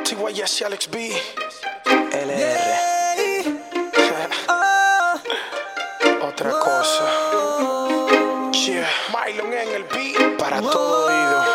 TYS y Alex B. LR. Otra cosa. Yeah. Mylon en el beat. Para todo oído.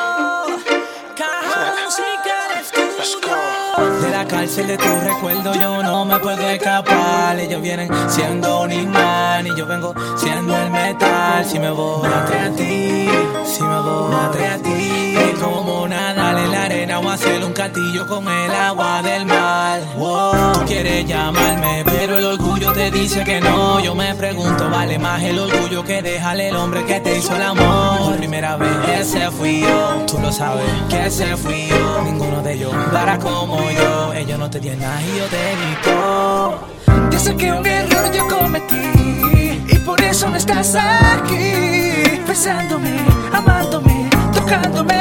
Let's go. De la cárcel de tu recuerdo yo no me puedo escapar. Ellos vienen siendo un imán y yo vengo siendo el metal. Si me voy atrás a ti, si me voy atrás a ti, es como nadar en la arena o hacer un castillo con el agua del mar. Wow. Tú quieres llamarme pero el orgullo te dice que no. Yo me pregunto, ¿vale más el orgullo que dejarle el hombre que te hizo el amor? Por primera vez ese fui yo, tú lo sabes que ese fui yo. Ninguno de ellos para como yo. Ellos no te tienen nada y yo te grito. Yo sé que un error yo cometí y por eso no estás aquí, besándome, amándome, tocándome.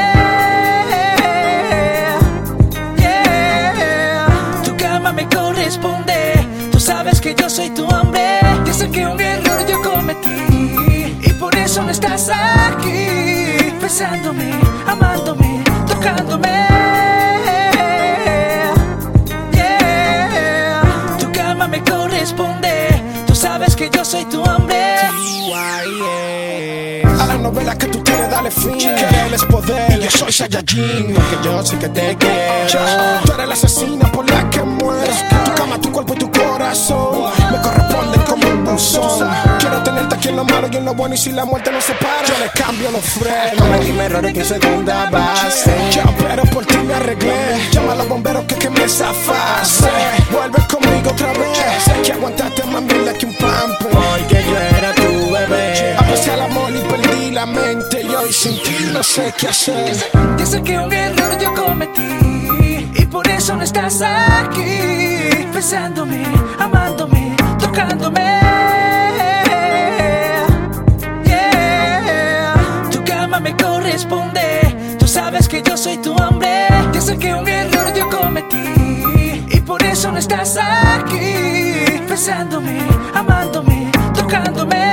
Yeah. Tu cama me corresponde, tú sabes que yo soy tu hombre. Yo sé que un error yo cometí y por eso no estás aquí, besándome, amándome, tocándome. Me corresponde, tú sabes que yo soy tu hombre. A la novela que tú tienes dale fin. Querer es poder y yo soy Saiyajin, porque yo sé que te quiero. Tú eres la asesina por la que muero. Tu cama, tu cuerpo y tu corazón me corresponden como un buzón. Quiero tenerte aquí en lo malo y en lo bueno, y si la muerte nos separa yo le cambio los frenos. Cometí errores que en segunda base. Yo pero por ti me arreglé. Llama a los bomberos que quemé esa fase. Vuelve conmigo otra vez. Sé que aguantaste más mierda que un pamper, Porque yo era tu bebé. abracé al amor y perdí la mente. Y hoy sin ti no sé qué hacer. Yo sé que un error yo cometí y por eso no estás aquí, besándome, amándome, tocándome. Yeah. Tu cama me corresponde, tú sabes que yo soy tu hombre. Yo sé que un error yo cometí y por eso no estás aquí, besándome, amándome, tocándome.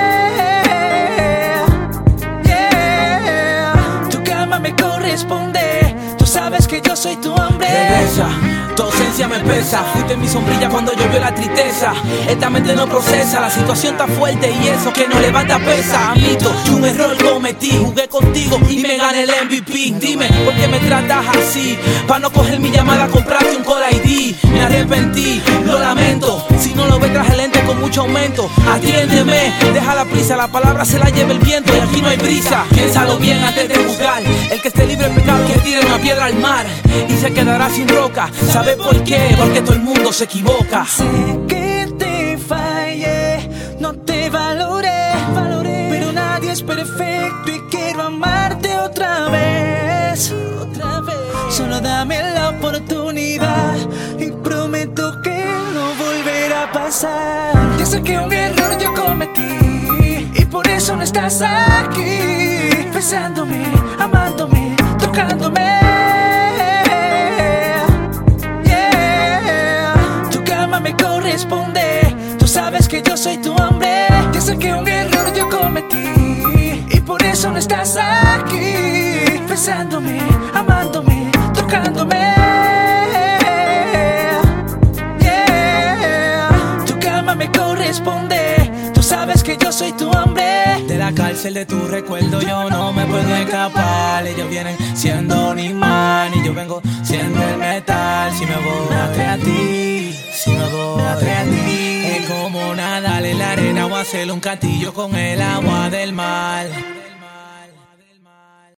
Me corresponde, tú sabes que yo soy tu hombre. Regresa, tu ausencia me pesa. Fuiste mi sombrilla cuando llovió la tristeza. Esta mente no procesa, la situación está fuerte y eso que no levanta pesa. Admito que un error cometí, jugué contigo y me gané el MVP. Dime, ¿por qué me tratas así? Pa' no coger mi llamada, comprarte un Call ID. Me arrepentí, lo lamento. Si no lo ves, traje lente con mucho aumento. Atiéndeme, deja la prisa, la palabra se la lleva el viento y aquí no hay brisa. Piénsalo bien antes de juzgar. El que esté libre de pecado que tire una piedra al mar y se quedará sin roca. ¿Sabe por qué? Porque todo el mundo se equivoca. Sé que te fallé, no te valoré, pero nadie es perfecto y quiero amarte otra vez. Solo dame la oportunidad y prometo que no volverá a pasar. Yo sé que un error yo cometí y por eso no estás aquí, besándome, amándome, tocándome. Yeah. Tu cama me corresponde, tú sabes que yo soy tu hombre. Yo sé que un error yo cometí y por eso no estás aquí, besándome, amándome, tocándome. Yeah. Tu cama me corresponde, tú sabes que yo soy tu hombre. De la cárcel de tu recuerdo yo no me puedo escapar. Ellos vienen siendo un imán y yo vengo siendo el metal. Si me voy atrás a ti, si me voy atrás a ti, es como nadar en la arena o hacer un castillo con el agua del mar.